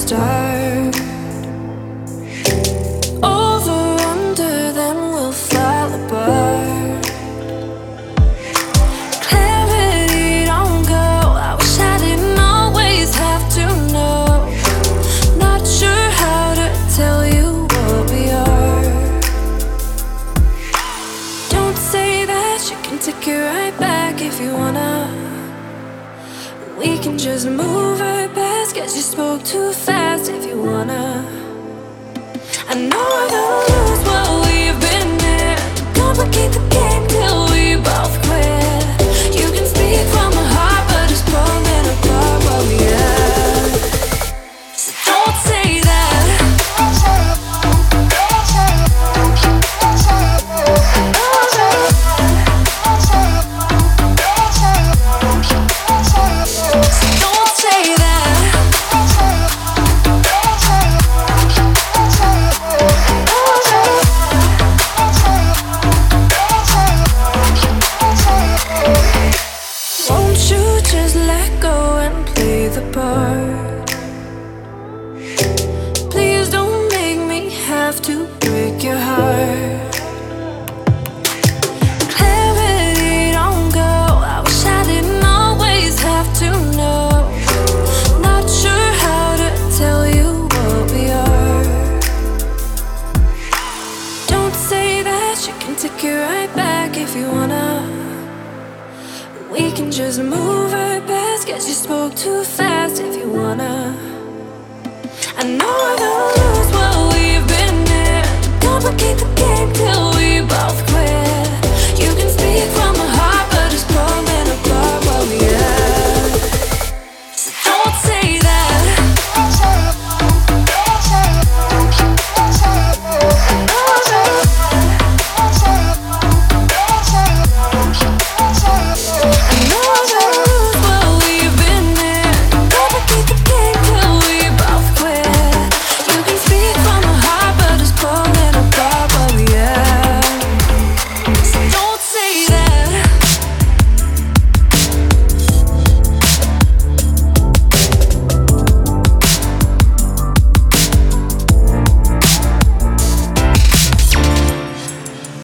start. Over, under, then we'll fall apart. Clarity don't go. I wish I didn't always have to know. Not sure how to tell you what we are. Don't say that, you can take it right back if you wanna. We can just move right past, guess you spoke too fast if you wanna. I know I don't lose what we've been in. Complicate the game till we both quit. You can speak from my heart, but it's falling apart where we at. So don't say that. Don't say that. Won't you just let go and play the part? Please don't make me have to break your heart. Clarity don't go. I wish I didn't always have to know. Not sure how to tell you what we are. Don't say that, you can take it right back if you wanna. We can just move right past, guess you spoke too fast.